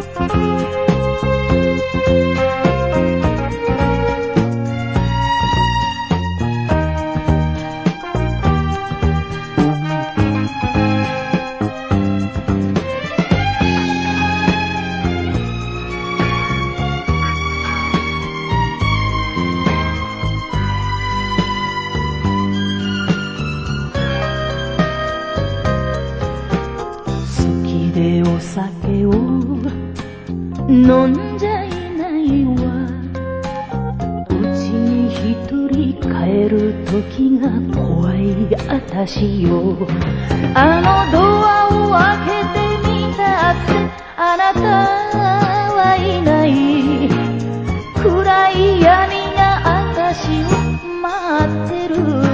でお酒を飲んじゃいないわ。うちに一人帰る時が怖いあたしよ。あのドアを開けてみたってあなた